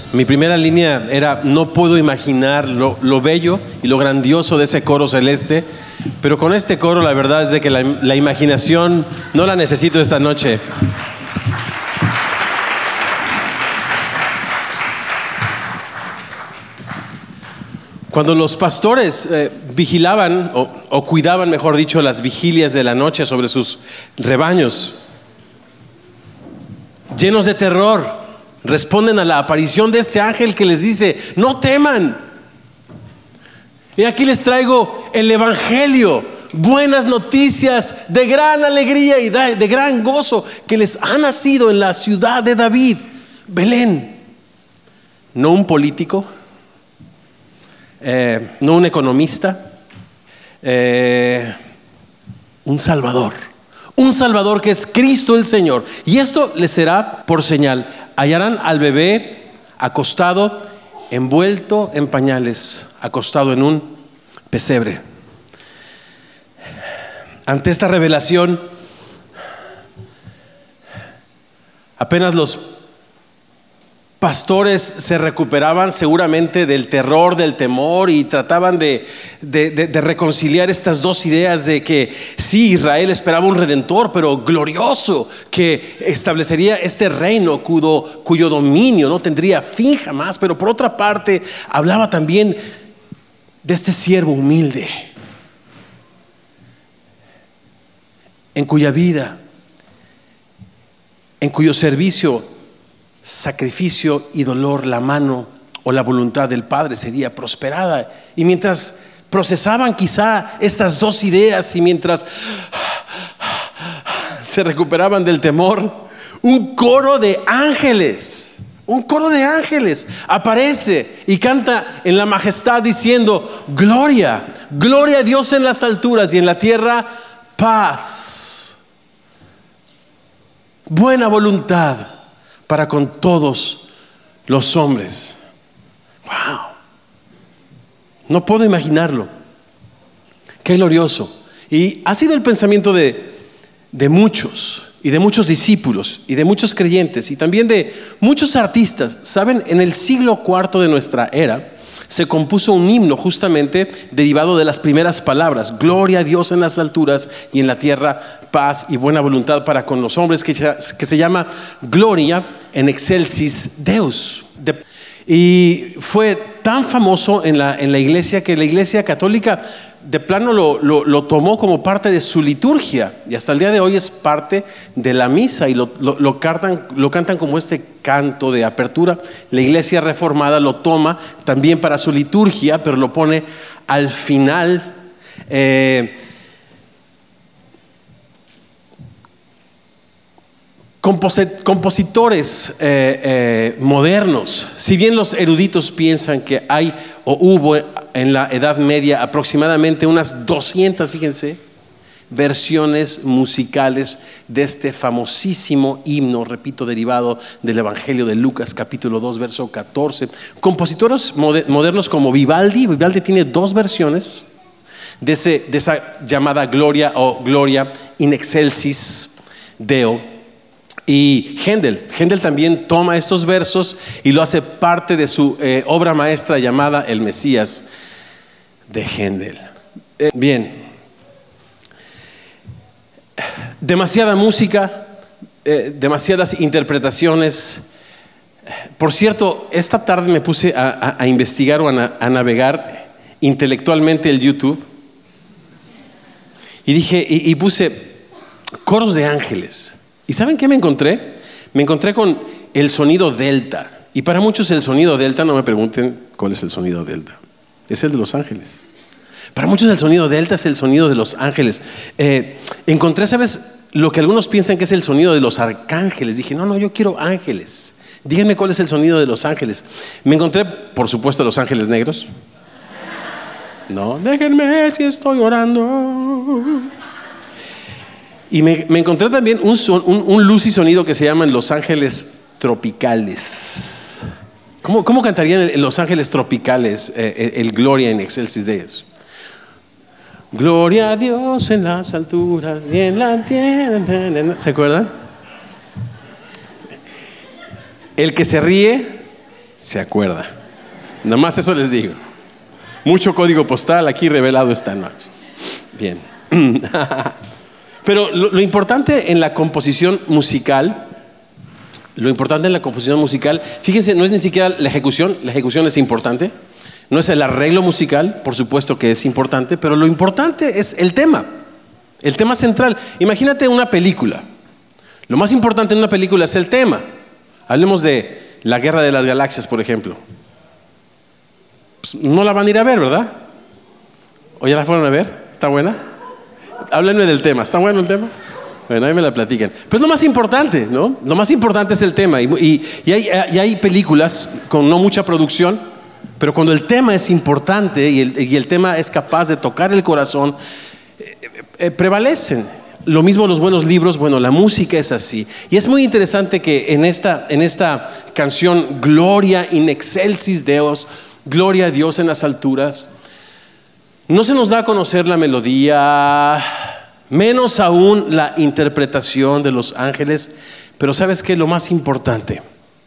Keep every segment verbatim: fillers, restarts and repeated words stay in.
Mi primera línea era: no puedo imaginar lo, lo bello y lo grandioso de ese coro celeste, pero con este coro la verdad es de que la, la imaginación no la necesito esta noche. Cuando los pastores eh, vigilaban o, o cuidaban, mejor dicho, las vigilias de la noche sobre sus rebaños, llenos de terror, responden a la aparición de este ángel que les dice: no teman. Y aquí les traigo el evangelio, buenas noticias de gran alegría y de, de gran gozo que les ha nacido en la ciudad de David, Belén. No un político, eh, no un economista, eh, un salvador. Un salvador que es Cristo el Señor. Y esto les será por señal: hallarán al bebé acostado, envuelto en pañales, acostado en un pesebre. Ante esta revelación, apenas los pastores se recuperaban seguramente del terror, del temor, y trataban de, de, de, de reconciliar estas dos ideas de que sí, Israel esperaba un redentor, pero glorioso, que establecería este reino cuyo, cuyo dominio no tendría fin jamás. Pero por otra parte hablaba también de este siervo humilde, en cuya vida, en cuyo servicio, sacrificio y dolor, la mano o la voluntad del Padre sería prosperada. Y mientras procesaban quizá estas dos ideas, y mientras se recuperaban del temor, un coro de ángeles, un coro de ángeles aparece y canta en la majestad diciendo: gloria, gloria a Dios en las alturas, y en la tierra paz, buena voluntad para con todos los hombres. Wow, no puedo imaginarlo. Qué glorioso. Y ha sido el pensamiento de, de muchos, y de muchos discípulos, y de muchos creyentes, y también de muchos artistas. Saben, en el siglo cuarto de nuestra era se compuso un himno justamente derivado de las primeras palabras: gloria a Dios en las alturas, y en la tierra paz y buena voluntad para con los hombres, que se, que se llama Gloria in excelsis Deus. De, y fue tan famoso en la, en la iglesia que la iglesia católica de plano lo, lo, lo tomó como parte de su liturgia, y hasta el día de hoy es parte de la misa, y lo, lo, lo, cantan, lo cantan como este canto de apertura. La iglesia reformada lo toma también para su liturgia, pero lo pone al final. eh, Composit- compositores eh, eh, modernos, si bien los eruditos piensan que hay o hubo en la Edad Media aproximadamente unas doscientas, fíjense, versiones musicales de este famosísimo himno, repito, derivado del Evangelio de Lucas capítulo dos verso catorce. Compositores moder- modernos como Vivaldi, Vivaldi tiene dos versiones de, ese, de esa llamada Gloria o Gloria in excelsis Deo. Y Händel, Händel también toma estos versos y lo hace parte de su eh, obra maestra llamada El Mesías de Händel. Eh, bien, demasiada música, eh, demasiadas interpretaciones. Por cierto, esta tarde me puse a, a, a investigar o a, na, a navegar intelectualmente el YouTube, y dije y, y puse coros de ángeles. ¿Y saben qué me encontré? Me encontré con el sonido delta. Y para muchos el sonido delta, no me pregunten cuál es el sonido delta, es el de los ángeles. Para muchos el sonido delta es el sonido de los ángeles. Eh, encontré, ¿sabes? Lo que algunos piensan que es el sonido de los arcángeles. Dije, no, no, yo quiero ángeles. Díganme cuál es el sonido de los ángeles. Me encontré, por supuesto, los ángeles negros. No, déjenme si estoy orando. Y me, me encontré también un, son, un, un luz y sonido que se llaman los ángeles tropicales. ¿Cómo, cómo cantarían en los ángeles tropicales eh, el Gloria in excelsis Deus? Gloria a Dios en las alturas y en la tierra. ¿Se acuerdan? El que se ríe se acuerda. Nada más eso les digo. Mucho código postal aquí revelado esta noche. Bien. Pero lo, lo importante en la composición musical, lo importante en la composición musical, fíjense, no es ni siquiera la ejecución, la ejecución es importante, no es el arreglo musical, por supuesto que es importante, pero lo importante es el tema, el tema central. Imagínate una película. Lo más importante en una película es el tema. Hablemos de La Guerra de las Galaxias, por ejemplo. Pues no la van a ir a ver, ¿verdad? ¿O ya la fueron a ver? ¿Está buena? Háblenme del tema. ¿Está bueno el tema? Bueno, ahí me la platican. Pero es lo más importante, ¿no? Lo más importante es el tema. Y, y, y, hay, y hay películas con no mucha producción, pero cuando el tema es importante y el, y el tema es capaz de tocar el corazón, eh, eh, prevalecen. Lo mismo los buenos libros, bueno, la música es así. Y es muy interesante que en esta, en esta canción, Gloria in excelsis Deus, Gloria a Dios en las alturas, no se nos da a conocer la melodía, menos aún la interpretación de los ángeles, pero ¿sabes qué? Lo más importante,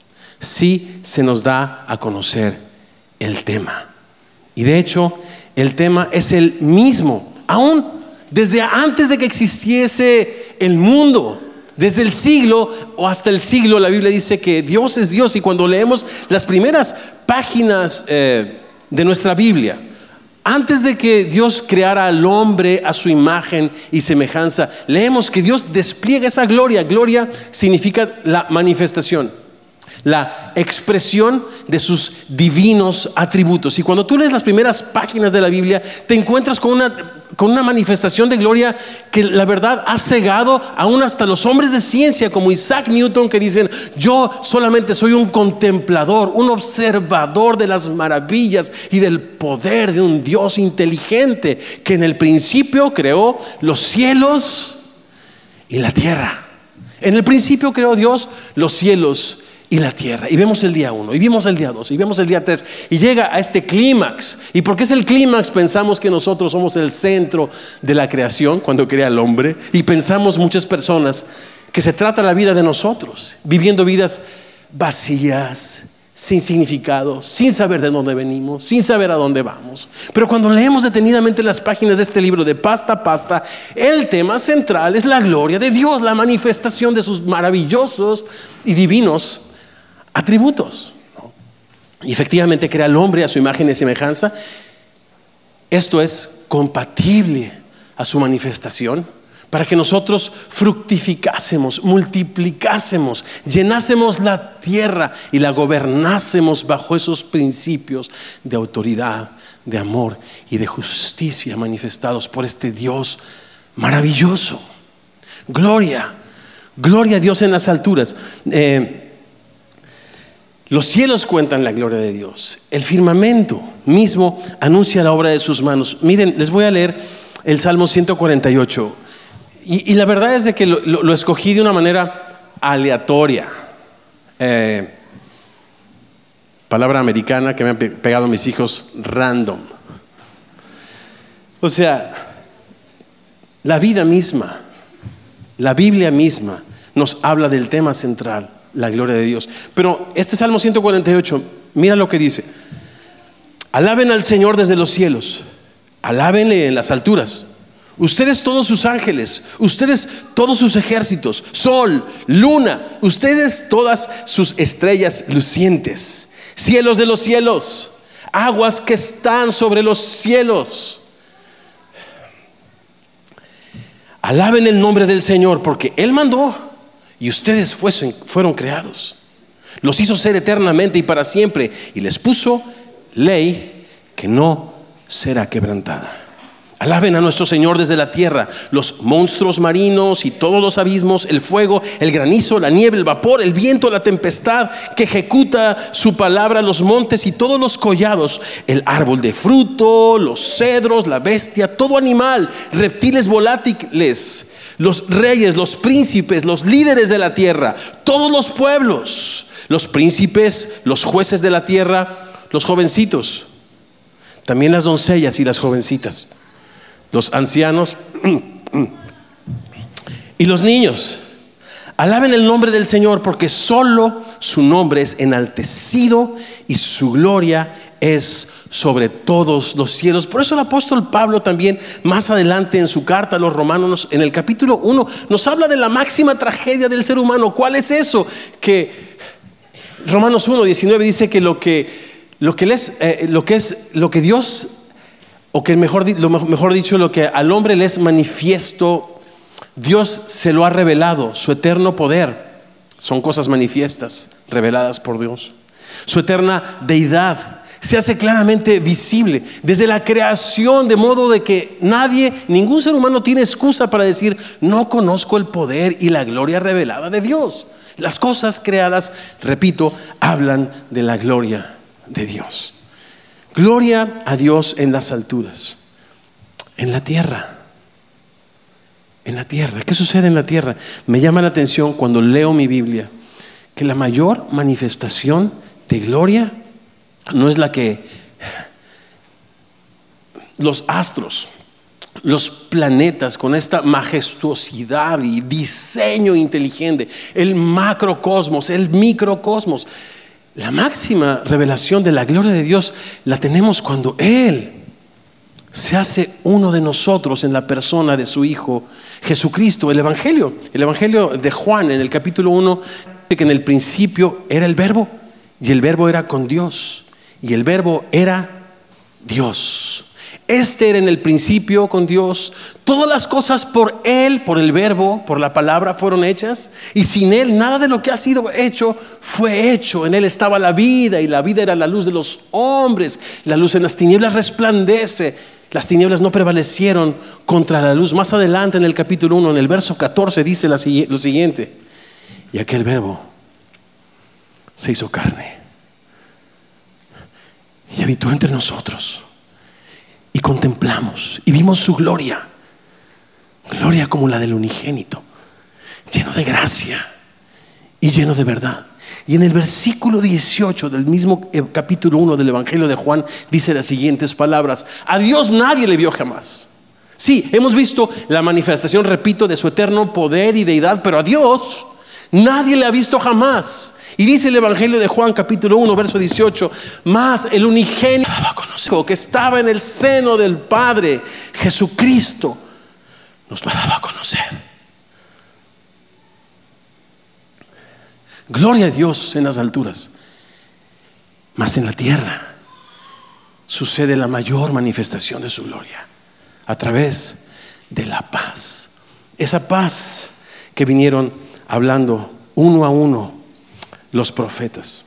sí se nos da a conocer el tema. Y de hecho, el tema es el mismo, aún desde antes de que existiese el mundo. Desde el siglo o hasta el siglo, la Biblia dice que Dios es Dios. Y cuando leemos las primeras páginas eh, de nuestra Biblia, antes de que Dios creara al hombre a su imagen y semejanza, leemos que Dios despliega esa gloria. Gloria significa la manifestación, la expresión de sus divinos atributos. Y cuando tú lees las primeras páginas de la Biblia, te encuentras con una, con una manifestación de gloria que la verdad ha cegado aún hasta los hombres de ciencia como Isaac Newton, que dicen: yo solamente soy un contemplador, un observador de las maravillas y del poder de un Dios inteligente que en el principio creó los cielos y la tierra. En el principio creó Dios los cielos y la tierra. Y vemos el día uno, y vimos el día dos, y vemos el día tres, y llega a este clímax. ¿Y por qué es el clímax? Pensamos que nosotros somos el centro de la creación cuando crea el hombre, y pensamos muchas personas que se trata la vida de nosotros, viviendo vidas vacías, sin significado, sin saber de dónde venimos, sin saber a dónde vamos. Pero cuando leemos detenidamente las páginas de este libro de pasta a pasta, el tema central es la gloria de Dios, la manifestación de sus maravillosos y divinos atributos, ¿no? Y efectivamente crea al hombre a su imagen y semejanza. Esto es compatible a su manifestación, para que nosotros fructificásemos, multiplicásemos, llenásemos la tierra y la gobernásemos bajo esos principios de autoridad, de amor y de justicia manifestados por este Dios maravilloso. Gloria, gloria a Dios en las alturas. Eh, Los cielos cuentan la gloria de Dios. El firmamento mismo anuncia la obra de sus manos. Miren, les voy a leer el Salmo ciento cuarenta y ocho. Y, y la verdad es de que lo, lo, lo escogí de una manera aleatoria. Eh, palabra americana que me han pe- pegado mis hijos, random. O sea, la vida misma, la Biblia misma nos habla del tema central, la gloria de Dios. Pero este Salmo ciento cuarenta y ocho, mira lo que dice: alaben al Señor desde los cielos, alábenle en las alturas, ustedes todos sus ángeles, ustedes todos sus ejércitos, sol, luna, ustedes todas sus estrellas lucientes, cielos de los cielos, aguas que están sobre los cielos. Alaben el nombre del Señor, porque Él mandó y ustedes fuesen, fueron creados. Los hizo ser eternamente y para siempre, y les puso ley que no será quebrantada. Alaben a nuestro Señor desde la tierra, los monstruos marinos y todos los abismos, el fuego, el granizo, la nieve, el vapor, el viento, la tempestad que ejecuta su palabra, los montes y todos los collados, el árbol de fruto, los cedros, la bestia, todo animal, reptiles volátiles, los reyes, los príncipes, los líderes de la tierra, todos los pueblos, los príncipes, los jueces de la tierra, los jovencitos, también las doncellas y las jovencitas, los ancianos y los niños. Alaben el nombre del Señor, porque solo su nombre es enaltecido y su gloria es sobre todos los cielos. Por eso el apóstol Pablo también más adelante en su carta a los romanos, en el capítulo uno, nos habla de la máxima tragedia del ser humano. ¿Cuál es eso? Que Romanos uno diecinueve dice que lo que, lo que, les, eh, lo que es lo que Dios, o que mejor, lo mejor dicho, lo que al hombre le es manifiesto, Dios se lo ha revelado. Su eterno poder son cosas manifiestas, reveladas por Dios. Su eterna deidad se hace claramente visible desde la creación, de modo de que nadie, ningún ser humano tiene excusa para decir: no conozco el poder y la gloria revelada de Dios. Las cosas creadas, repito, hablan de la gloria de Dios. Gloria a Dios en las alturas. En la tierra. En la tierra. ¿Qué sucede en la tierra? Me llama la atención cuando leo mi Biblia que la mayor manifestación de gloria no es la que los astros, los planetas con esta majestuosidad y diseño inteligente, el macrocosmos, el microcosmos. La máxima revelación de la gloria de Dios la tenemos cuando Él se hace uno de nosotros en la persona de su Hijo Jesucristo. El Evangelio, el Evangelio de Juan en el capítulo uno, dice que en el principio era el Verbo, y el Verbo era con Dios, y el Verbo era Dios. Este era en el principio con Dios. Todas las cosas por Él, por el Verbo, por la palabra fueron hechas, y sin Él nada de lo que ha sido hecho fue hecho. En Él estaba la vida, y la vida era la luz de los hombres. La luz en las tinieblas resplandece. Las tinieblas no prevalecieron contra la luz. Más adelante en el capítulo uno, en el verso catorce, dice lo siguiente: y aquel Verbo se hizo carne y habitó entre nosotros, y contemplamos y vimos su gloria, gloria como la del unigénito, lleno de gracia y lleno de verdad. Y en el versículo dieciocho del mismo capítulo uno del Evangelio de Juan dice las siguientes palabras: a Dios nadie le vio jamás. Sí, hemos visto la manifestación, repito, de su eterno poder y deidad, pero a Dios nadie le ha visto jamás. Y dice el Evangelio de Juan capítulo uno verso dieciocho: más el unigénito que estaba en el seno del Padre, Jesucristo, nos lo ha dado a conocer. Gloria a Dios en las alturas, mas en la tierra sucede la mayor manifestación de su gloria a través de la paz. Esa paz que vinieron hablando uno a uno los profetas.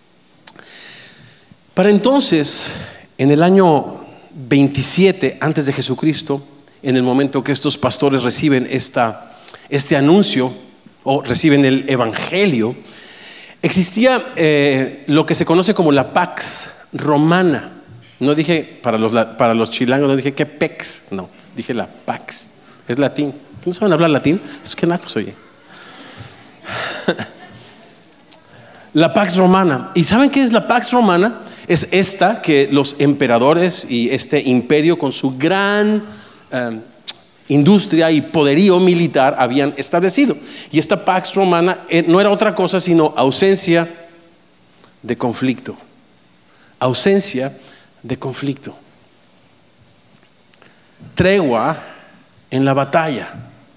Para entonces, en el año veintisiete antes de Jesucristo, en el momento que estos pastores reciben esta, este anuncio o reciben el Evangelio, existía eh, lo que se conoce como la Pax Romana. No dije para los, para los chilangos, no dije que Pex, no, dije la Pax, es latín. ¿No saben hablar latín? Es que nacos, oye. La Pax Romana. ¿Y saben qué es la Pax Romana? Es esta que los emperadores y este imperio con su gran eh, industria y poderío militar habían establecido. Y esta Pax Romana eh, no era otra cosa sino ausencia de conflicto. Ausencia de conflicto. Tregua en la batalla.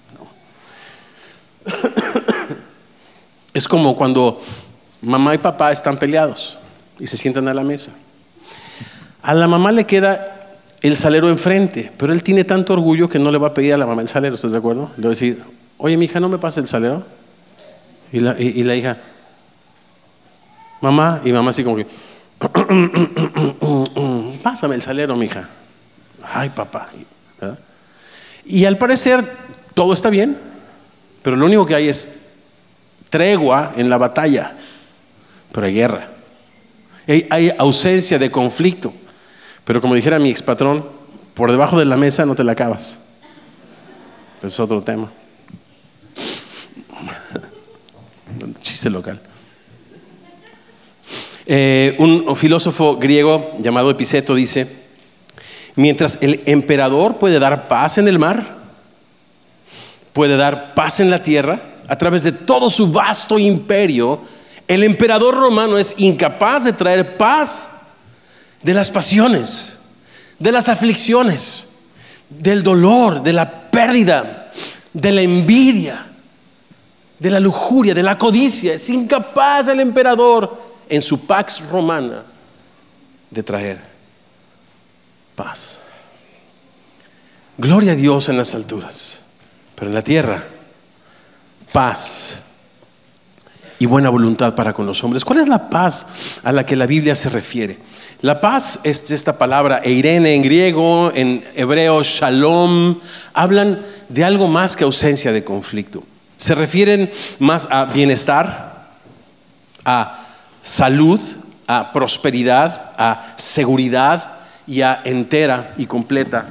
Es como cuando mamá y papá están peleados y se sientan a la mesa. A la mamá le queda el salero enfrente, pero él tiene tanto orgullo que no le va a pedir a la mamá el salero. ¿Estás de acuerdo? Le va a decir: oye, mi hija, ¿no me pasa el salero? Y la, y, y la hija: mamá. Y mamá así como que: pásame el salero, mi hija. Ay, papá. ¿verdad? Y al parecer todo está bien, pero lo único que hay es tregua en la batalla, pero hay guerra. Hay, hay ausencia de conflicto. Pero como dijera mi expatrón, por debajo de la mesa no te la acabas. Es otro tema. Chiste local. Eh, un filósofo griego llamado Epiceto dice: mientras el emperador puede dar paz en el mar, puede dar paz en la tierra, a través de todo su vasto imperio, El emperador romano es incapaz de traer paz de las pasiones, de las aflicciones, del dolor, de la pérdida, de la envidia, de la lujuria, de la codicia. Es incapaz el emperador en su pax romana de traer paz. Gloria a Dios en las alturas, pero en la tierra, paz y buena voluntad para con los hombres. ¿Cuál es la paz a la que la Biblia se refiere? La paz es esta palabra eirene en griego, en hebreo shalom. Hablan de algo más que ausencia de conflicto. Se refieren más a bienestar, a salud, a prosperidad, a seguridad y a entera y completa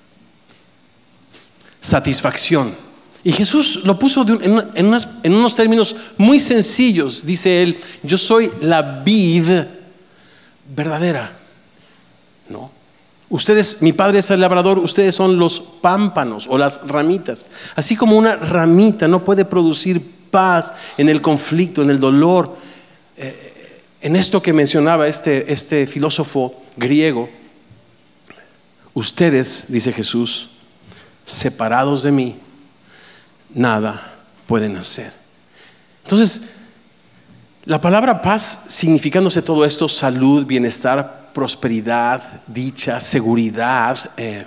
satisfacción. Y Jesús lo puso de un, en, en, unas, en unos términos muy sencillos. Dice él: yo soy la vid verdadera. No, ustedes, mi padre es el labrador, ustedes son los pámpanos o las ramitas. Así como una ramita no puede producir paz en el conflicto, en el dolor, eh, en esto que mencionaba este, este filósofo griego, ustedes, dice Jesús, separados de mí, nada pueden hacer. Entonces, la palabra paz, significándose todo esto: salud, bienestar, prosperidad, dicha, seguridad, eh,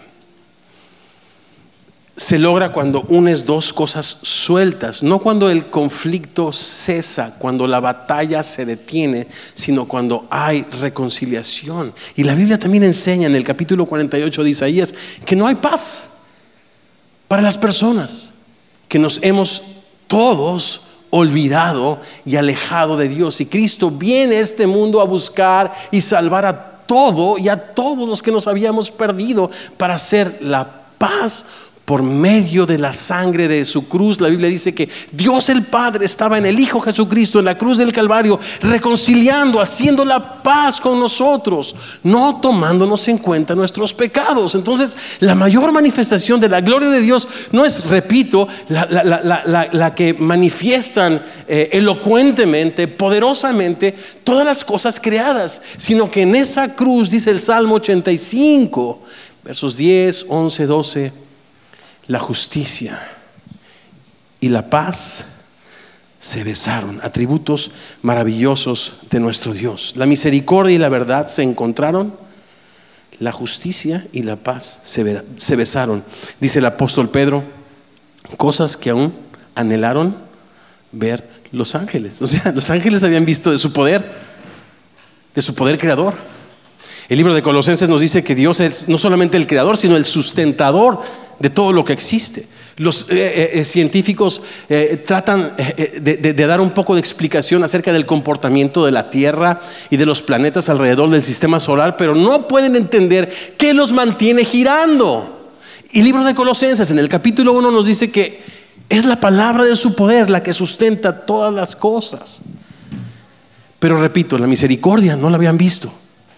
se logra cuando unes dos cosas sueltas, no cuando el conflicto cesa, cuando la batalla se detiene, sino cuando hay reconciliación. Y la Biblia también enseña en el capítulo cuarenta y ocho de Isaías que no hay paz para las personas, que nos hemos todos olvidado y alejado de Dios, y Cristo viene a este mundo a buscar y salvar a todo y a todos los que nos habíamos perdido, para hacer la paz por medio de la sangre de su cruz. La Biblia dice que Dios el Padre estaba en el Hijo Jesucristo, en la cruz del Calvario, reconciliando, haciendo la paz con nosotros, no tomándonos en cuenta nuestros pecados. Entonces, la mayor manifestación de la gloria de Dios no es, repito, la, la, la, la, la que manifiestan eh, elocuentemente, poderosamente todas las cosas creadas, sino que en esa cruz, dice el Salmo ochenta y cinco, versos diez, once, doce, la justicia y la paz se besaron, atributos maravillosos de nuestro Dios. La misericordia y la verdad se encontraron, la justicia y la paz se, se besaron. Dice el apóstol Pedro, cosas que aún anhelaron ver los ángeles. O sea, los ángeles habían visto de su poder, de su poder creador. El libro de Colosenses nos dice que Dios es no solamente el creador, sino el sustentador de todo lo que existe. Los eh, eh, científicos eh, tratan eh, de, de, de dar un poco de explicación acerca del comportamiento de la Tierra y de los planetas alrededor del sistema solar, pero no pueden entender qué los mantiene girando. Y el libro de Colosenses en el capítulo uno nos dice que es la palabra de su poder la que sustenta todas las cosas. Pero repito, la misericordia no la habían visto.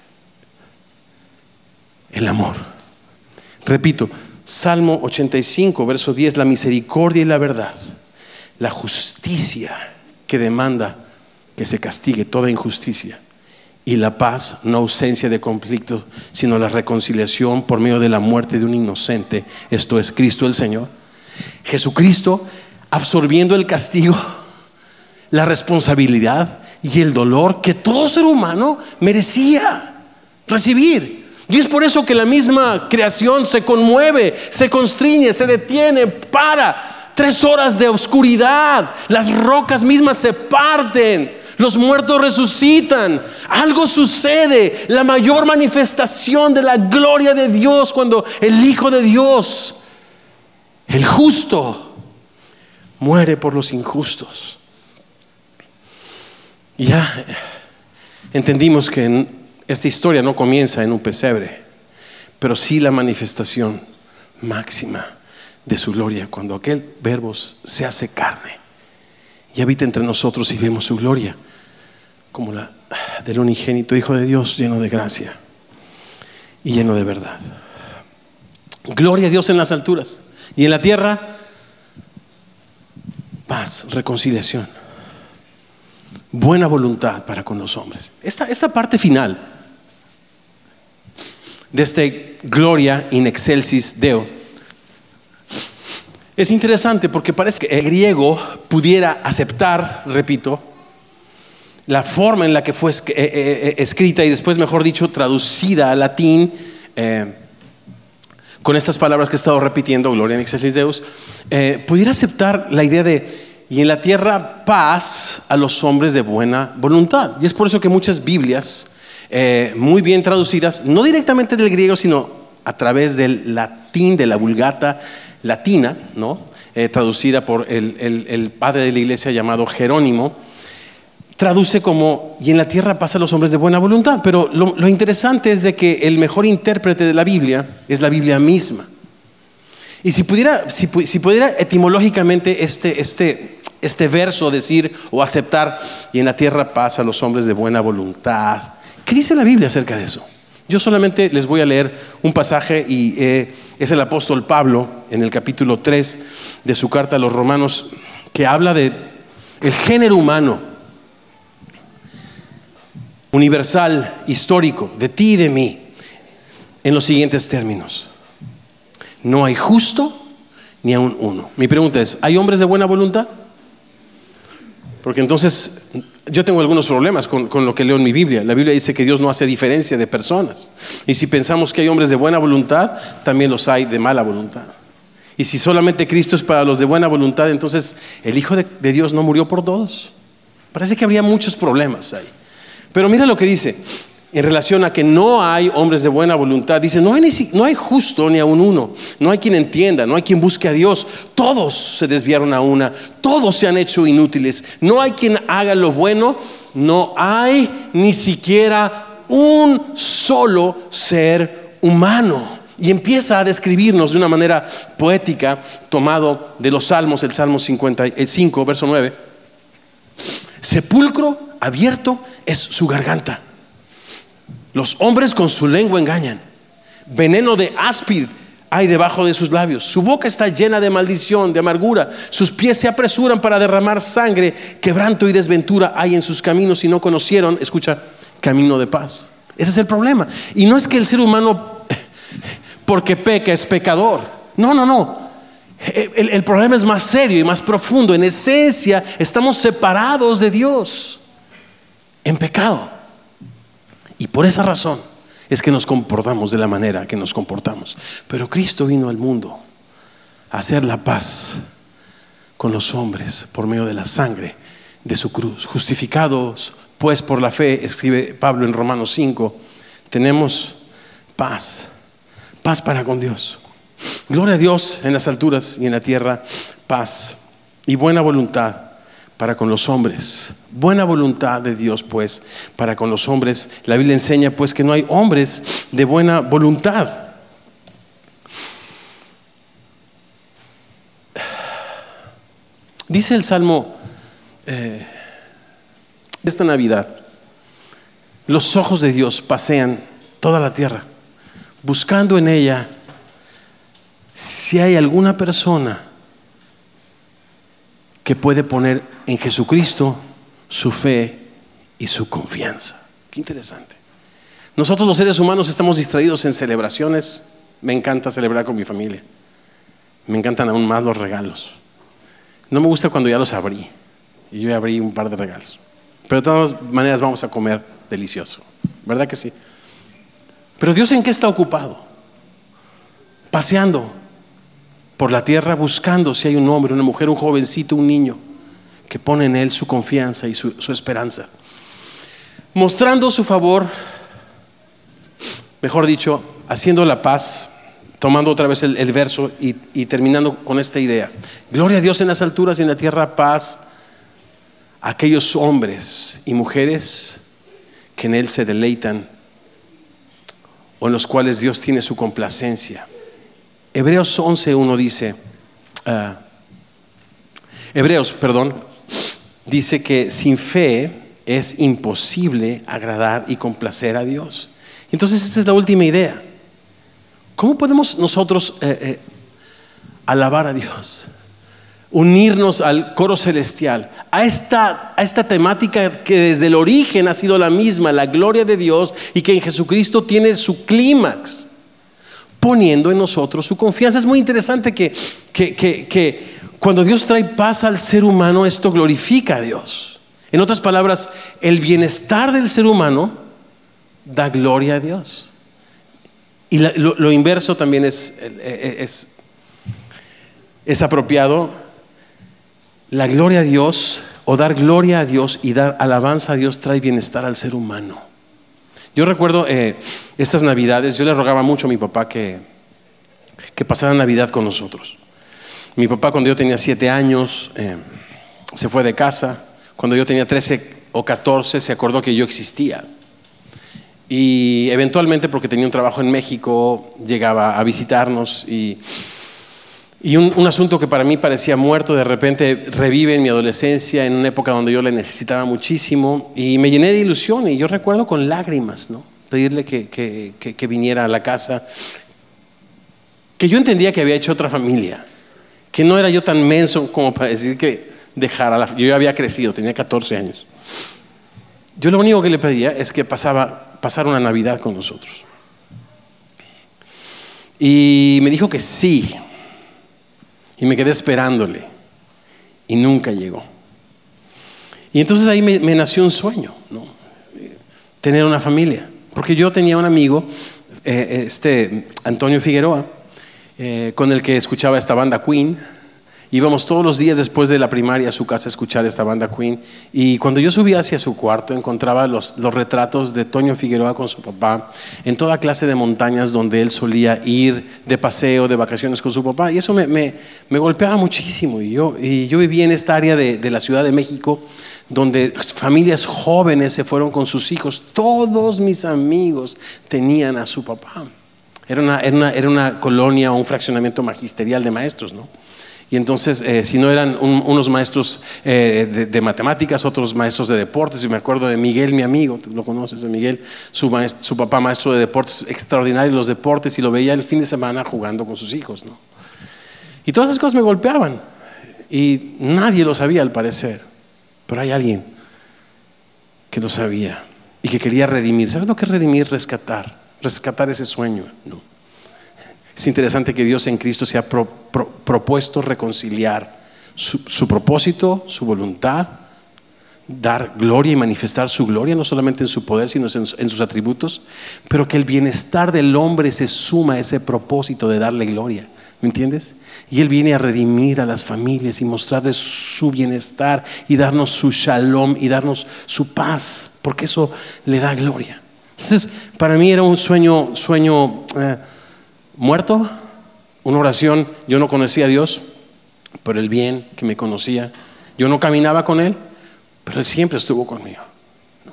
El amor, repito, Salmo ochenta y cinco, verso diez, la misericordia y la verdad, la justicia que demanda que se castigue toda injusticia, y la paz, no ausencia de conflicto, sino la reconciliación por medio de la muerte de un inocente, esto es Cristo el Señor. Jesucristo absorbiendo el castigo, la responsabilidad y el dolor que todo ser humano merecía recibir. Y es por eso que la misma creación se conmueve, se constriñe, se detiene, para. Tres horas de oscuridad, las rocas mismas se parten, los muertos resucitan, algo sucede, la mayor manifestación de la gloria de Dios, cuando el Hijo de Dios, el justo, muere por los injustos. Y ya entendimos que en esta historia no comienza en un pesebre, pero sí la manifestación máxima de su gloria, cuando aquel verbo se hace carne y habita entre nosotros, y vemos su gloria como la del unigénito Hijo de Dios, lleno de gracia y lleno de verdad. Gloria a Dios en las alturas, y en la tierra paz, reconciliación. buena voluntad para con los hombres. Esta, esta parte final de este Gloria in excelsis Deo es interesante porque parece que el griego pudiera aceptar, repito, la forma en la que fue escrita y después, mejor dicho, traducida al latín, eh, con estas palabras que he estado repitiendo, Gloria in excelsis Deus, eh, pudiera aceptar la idea de y en la tierra paz a los hombres de buena voluntad. Y es por eso que muchas Biblias eh, muy bien traducidas, no directamente del griego, sino a través del latín, de la Vulgata latina, ¿no? eh, traducida por el, el, el padre de la iglesia llamado Jerónimo, traduce como y en la tierra paz a los hombres de buena voluntad. Pero lo, lo interesante es de que el mejor intérprete de la Biblia es la Biblia misma. Y si pudiera, si, si pudiera etimológicamente este, este, este verso decir o aceptar y en la tierra paz a los hombres de buena voluntad, ¿qué dice la Biblia acerca de eso? Yo solamente les voy a leer un pasaje y eh, es el apóstol Pablo en el capítulo tres de su carta a los Romanos, que habla de el género humano universal, histórico, de ti y de mí, en los siguientes términos: no hay justo ni aun uno. Mi pregunta es, ¿hay hombres de buena voluntad? Porque entonces yo tengo algunos problemas con, con lo que leo en mi Biblia. La Biblia dice que Dios no hace diferencia de personas. Y si pensamos que hay hombres de buena voluntad, también los hay de mala voluntad. Y si solamente Cristo es para los de buena voluntad, entonces el Hijo de, de Dios no murió por todos. Parece que habría muchos problemas ahí. Pero mira lo que dice en relación a que no hay hombres de buena voluntad. Dice, no hay, ni, no hay justo ni aun uno. No hay quien entienda, no hay quien busque a Dios. Todos se desviaron a una, todos se han hecho inútiles. No hay quien haga lo bueno. No hay ni siquiera un solo ser humano. Y empieza a describirnos de una manera poética, tomado de los Salmos, el Salmo cincuenta y cinco, verso nueve. Sepulcro abierto es su garganta. Los hombres con su lengua engañan. Veneno de áspid hay debajo de sus labios. Su boca está llena de maldición, de amargura. Sus pies se apresuran para derramar sangre. Quebranto y desventura hay en sus caminos y no conocieron, escucha, camino de paz. Ese es el problema. Y no es que el ser humano, porque peca, es pecador. No, no, no. El, el problema es más serio y más profundo. En esencia, estamos separados de Dios en pecado. Y por esa razón es que nos comportamos de la manera que nos comportamos. Pero Cristo vino al mundo a hacer la paz con los hombres por medio de la sangre de su cruz. Justificados pues por la fe, escribe Pablo en Romanos cinco, tenemos paz, paz para con Dios. Gloria a Dios en las alturas y en la tierra, paz y buena voluntad para con los hombres. Buena voluntad de Dios pues para con los hombres. La Biblia enseña pues que no hay hombres de buena voluntad. Dice el Salmo eh, esta Navidad: los ojos de Dios pasean toda la tierra, buscando en ella si hay alguna persona que puede poner en Jesucristo su fe y su confianza. Qué interesante. Nosotros los seres humanos estamos distraídos en celebraciones. Me encanta celebrar con mi familia. Me encantan aún más los regalos. No me gusta cuando ya los abrí. Y yo ya abrí un par de regalos. Pero de todas maneras vamos a comer delicioso. ¿Verdad que sí? Pero Dios, ¿en qué está ocupado? Paseando por la tierra, buscando si hay un hombre, una mujer, un jovencito, un niño que pone en Él su confianza y su, su esperanza, mostrando su favor, mejor dicho, haciendo la paz. Tomando otra vez el, el verso y, y terminando con esta idea: gloria a Dios en las alturas y en la tierra paz a aquellos hombres y mujeres que en Él se deleitan, o en los cuales Dios tiene su complacencia. Hebreos once uno dice, uh, Hebreos, perdón, dice que sin fe es imposible agradar y complacer a Dios. Entonces esta es la última idea. ¿Cómo podemos nosotros eh, eh, alabar a Dios? unirnos al coro celestial, a esta, a esta temática que desde el origen ha sido la misma, la gloria de Dios, y que en Jesucristo tiene su clímax, poniendo en nosotros su confianza. Es muy interesante que, que, que, que cuando Dios trae paz al ser humano, esto glorifica a Dios. En otras palabras, el bienestar del ser humano da gloria a Dios. Y la, lo, lo inverso también es, es, es apropiado. La gloria a Dios, o dar gloria a Dios y dar alabanza a Dios, trae bienestar al ser humano. Yo recuerdo eh, estas navidades, yo le rogaba mucho a mi papá que, que pasara Navidad con nosotros. Mi papá, cuando yo tenía siete años, eh, se fue de casa. Cuando yo tenía trece o catorce, se acordó que yo existía. Y eventualmente, porque tenía un trabajo en México, llegaba a visitarnos. Y, y un, un asunto que para mí parecía muerto, de repente revive en mi adolescencia, en una época donde yo le necesitaba muchísimo. Y me llené de ilusión. Y yo recuerdo con lágrimas, ¿no?, pedirle que, que, que, que viniera a la casa. Que yo entendía que había hecho otra familia. Que no era yo tan menso como para decir que dejara la... Yo ya había crecido, tenía catorce años. Yo lo único que le pedía es que pasaba, pasara una Navidad con nosotros. Y me dijo que sí. Y me quedé esperándole. Y nunca llegó. Y entonces ahí me, me nació un sueño, ¿no? Tener una familia. Porque yo tenía un amigo, eh, este Antonio Figueroa, Eh, con el que escuchaba esta banda Queen. Íbamos todos los días después de la primaria a su casa a escuchar esta banda Queen. Y cuando yo subía hacia su cuarto, encontraba los, los retratos de Toño Figueroa con su papá en toda clase de montañas donde él solía ir de paseo, de vacaciones con su papá. Y eso me, me, me golpeaba muchísimo. Y yo, y yo vivía en esta área de, de la Ciudad de México, donde familias jóvenes se fueron con sus hijos. Todos mis amigos tenían a su papá. Era una, era, una, era una colonia o un fraccionamiento magisterial de maestros, ¿no? Y entonces, eh, si no eran un, unos maestros eh, de, de matemáticas, otros maestros de deportes. Y me acuerdo de Miguel, mi amigo, tú lo conoces, de Miguel, su, maestro, su papá maestro de deportes, extraordinario en los deportes, y lo veía el fin de semana jugando con sus hijos, ¿no? Y todas esas cosas me golpeaban. Y nadie lo sabía al parecer. Pero hay alguien que lo sabía y que quería redimir. ¿Sabes lo que es redimir? Rescatar. Rescatar ese sueño, ¿no? Es interesante que Dios en Cristo se ha pro, pro, propuesto reconciliar su, su propósito, su voluntad, dar gloria y manifestar su gloria, no solamente en su poder, sino en, en sus atributos, pero que el bienestar del hombre se suma a ese propósito de darle gloria. ¿Me entiendes? Y Él viene a redimir a las familias y mostrarles su bienestar y darnos su shalom y darnos su paz, porque eso le da gloria. Entonces, para mí era un sueño, sueño eh, muerto, una oración. Yo no conocía a Dios, pero Él bien que me conocía. Yo no caminaba con Él, pero Él siempre estuvo conmigo, ¿no?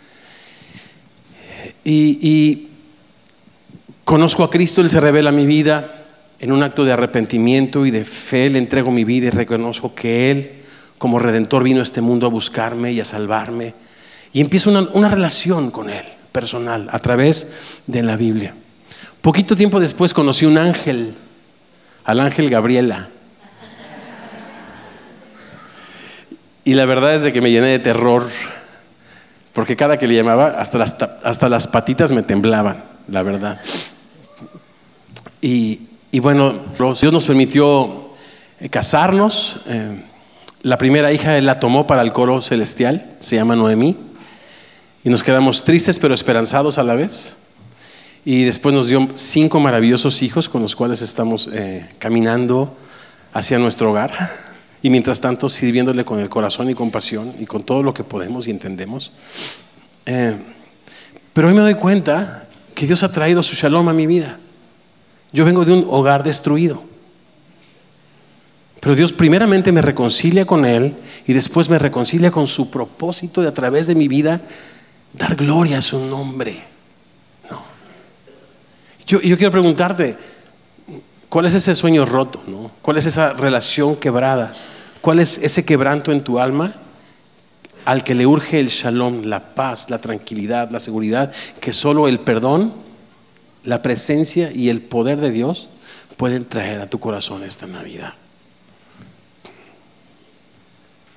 Y, y conozco a Cristo, Él se revela a mi vida en un acto de arrepentimiento y de fe. Le entrego mi vida y reconozco que Él, como Redentor, vino a este mundo a buscarme y a salvarme. Y empiezo una, una relación con Él personal a través de la Biblia. Poquito tiempo después conocí un ángel, al ángel Gabriela, y la verdad es de que me llené de terror, porque cada que le llamaba hasta las, hasta las patitas me temblaban, la verdad. Y, y bueno, Dios nos permitió casarnos. Eh, la primera hija Él la tomó para el coro celestial, se llama Noemí. Y nos quedamos tristes pero esperanzados a la vez. Y después nos dio cinco maravillosos hijos con los cuales estamos eh, caminando hacia nuestro hogar. Y mientras tanto sirviéndole con el corazón y con pasión y con todo lo que podemos y entendemos. Eh, pero hoy me doy cuenta que Dios ha traído su shalom a mi vida. Yo vengo de un hogar destruido. Pero Dios primeramente me reconcilia con Él y después me reconcilia con su propósito de a través de mi vida dar gloria a su nombre. No. Yo, yo quiero preguntarte, ¿cuál es ese sueño roto, no? ¿Cuál es esa relación quebrada? ¿Cuál es ese quebranto en tu alma al que le urge el shalom, la paz, la tranquilidad, la seguridad que solo el perdón, la presencia y el poder de Dios pueden traer a tu corazón esta Navidad?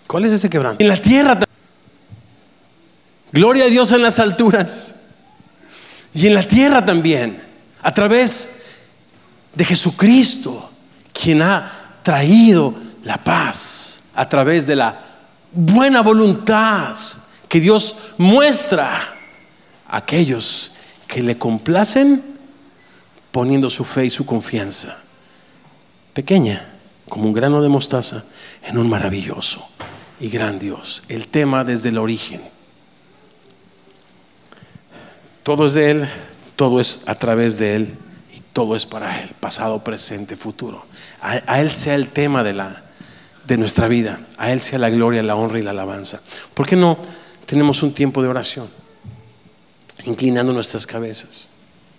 ¿Cuál es ese quebranto? En la tierra. Gloria a Dios en las alturas. Y en la tierra también, a través de Jesucristo, quien ha traído la paz, a través de la buena voluntad que Dios muestra a aquellos que le complacen, poniendo su fe y su confianza, pequeña como un grano de mostaza, en un maravilloso y gran Dios. El tema desde el origen. Todo es de Él, todo es a través de Él y todo es para Él, pasado, presente, futuro. A, a Él sea el tema de, la, de nuestra vida, a Él sea la gloria, la honra y la alabanza. ¿Por qué no tenemos un tiempo de oración? Inclinando nuestras cabezas.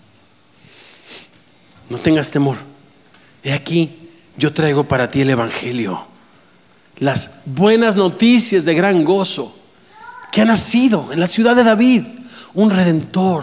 No tengas temor. He aquí, yo traigo para ti el Evangelio, las buenas noticias de gran gozo, que ha nacido en la ciudad de David un Redentor,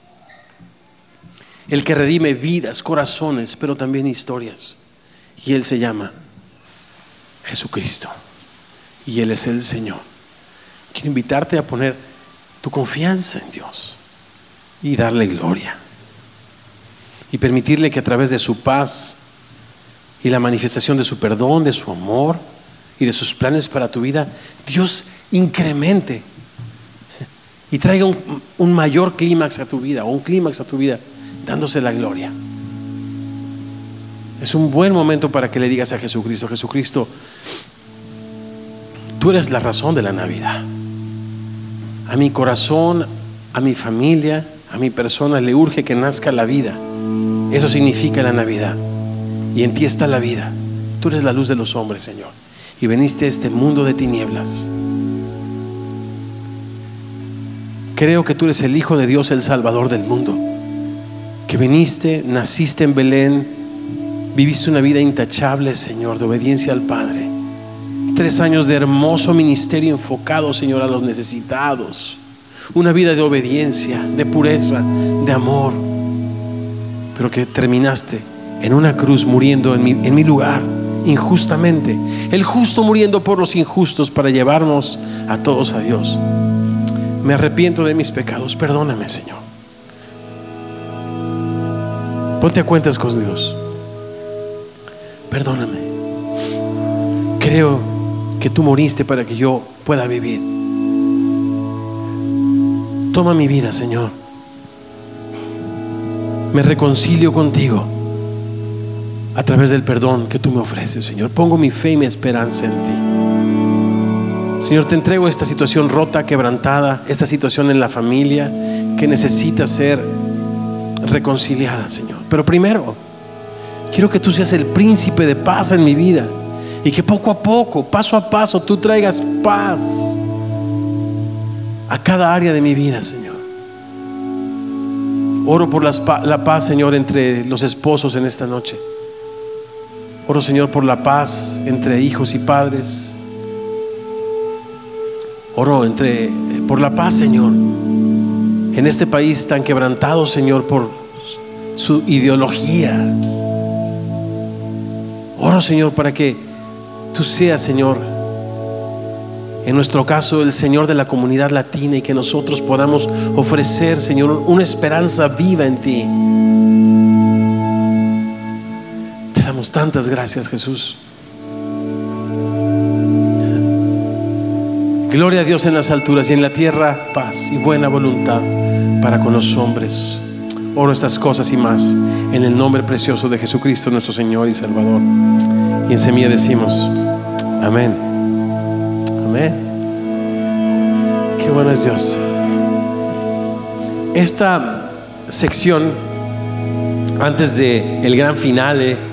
el que redime vidas, corazones, pero también historias. Y Él se llama Jesucristo, y Él es el Señor. Quiero invitarte a poner tu confianza en Dios y darle gloria, y permitirle que a través de su paz y la manifestación de su perdón, de su amor y de sus planes para tu vida, Dios incremente y traiga un, un mayor clímax a tu vida, o un clímax a tu vida, dándose la gloria. Es un buen momento para que le digas a Jesucristo: Jesucristo, tú eres la razón de la Navidad. A mi corazón, a mi familia, a mi persona le urge que nazca la vida. Eso significa la Navidad. Y en ti está la vida. Tú eres la luz de los hombres, Señor, y veniste a este mundo de tinieblas. Creo que tú eres el Hijo de Dios, el Salvador del mundo, que viniste, naciste en Belén, viviste una vida intachable, Señor, de obediencia al Padre. Tres años de hermoso ministerio enfocado, Señor, a los necesitados. Una vida de obediencia, de pureza, de amor, pero que terminaste en una cruz muriendo en mi, en mi lugar, injustamente. El justo muriendo por los injustos para llevarnos a todos a Dios. Me arrepiento de mis pecados, perdóname, Señor. Ponte a cuentas con Dios. Perdóname. Creo que tú moriste para que yo pueda vivir. Toma mi vida, Señor. Me reconcilio contigo a través del perdón que tú me ofreces, Señor. Pongo mi fe y mi esperanza en ti. Señor, te entrego esta situación rota, quebrantada, esta situación en la familia que necesita ser reconciliada, Señor. Pero primero, quiero que tú seas el príncipe de paz en mi vida, y que poco a poco, paso a paso, tú traigas paz a cada área de mi vida, Señor. Oro por las, la paz, Señor, entre los esposos en esta noche. Oro, Señor, por la paz entre hijos y padres. Oro entre, por la paz, Señor, en este país tan quebrantado, Señor, por su ideología. Oro, Señor, para que tú seas, Señor, en nuestro caso, el Señor de la comunidad latina, y que nosotros podamos ofrecer, Señor, una esperanza viva en ti. Te damos tantas gracias, Jesús. Gloria a Dios en las alturas, y en la tierra paz y buena voluntad para con los hombres. Oro estas cosas y más en el nombre precioso de Jesucristo, nuestro Señor y Salvador. Y en semilla decimos amén. Amén. Qué bueno es Dios. Esta sección, antes de el gran finale